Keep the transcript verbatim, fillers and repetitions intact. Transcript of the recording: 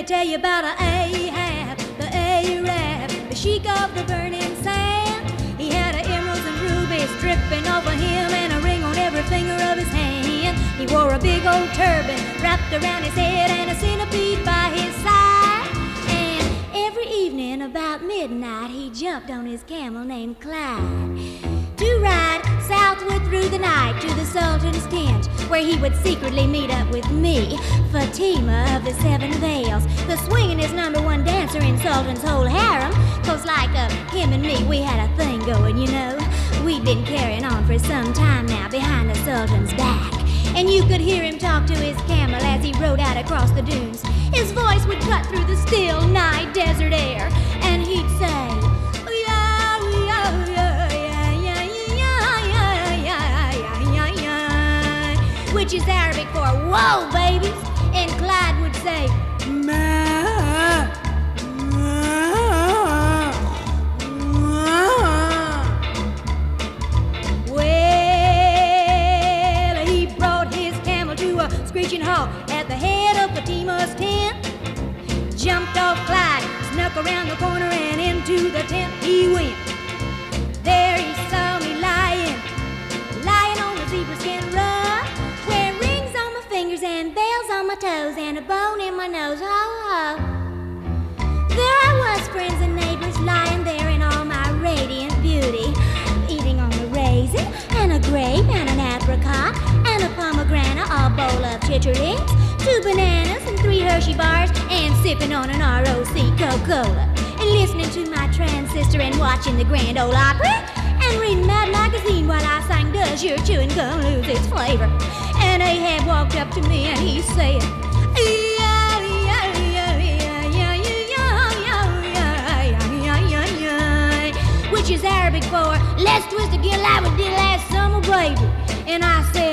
tell you about a Ahab, the Arab, the sheik of the burning sand. He had a emeralds and rubies dripping off of him and a ring on every finger of his hand. He wore a big old turban wrapped around his head and a centipede by his side. And every evening about midnight he jumped on his camel named Clyde to ride southward through the night to the Sultan's tent, where he would secretly meet up with me, Fatima of the Seven Veils, the swingin'est number one dancer in Sultan's whole harem. Cause like uh, him and me, we had a thing going, you know. We'd been carrying on for some time now behind the Sultan's back. And you could hear him talk to his camel as he rode out across the dunes. His voice would cut through the still night desert air, and he'd say, which is Arabic for whoa, babies. And Clyde would say, ma, ma, ma. Well, he brought his camel to a screeching halt at the head of Fatima's tent. Jumped off Clyde, snuck around the corner and into the tent he went. There he saw me lying, lying on the zebra skin rug, and bells on my toes and a bone in my nose, ho ho. There I was, friends and neighbors, lying there in all my radiant beauty, eating on a raisin and a grape and an apricot and a pomegranate, a bowl of chicharits, two bananas and three Hershey bars, and sipping on an R O C Coca-Cola, and listening to my transistor and watching the Grand Ole Opry, and reading Mad Magazine while I sang Does Your Chewing Gum Lose Its Flavor? And Ahab walked up to me and he said, which is Arabic for let's twist a gill like we did last summer, baby. And I said,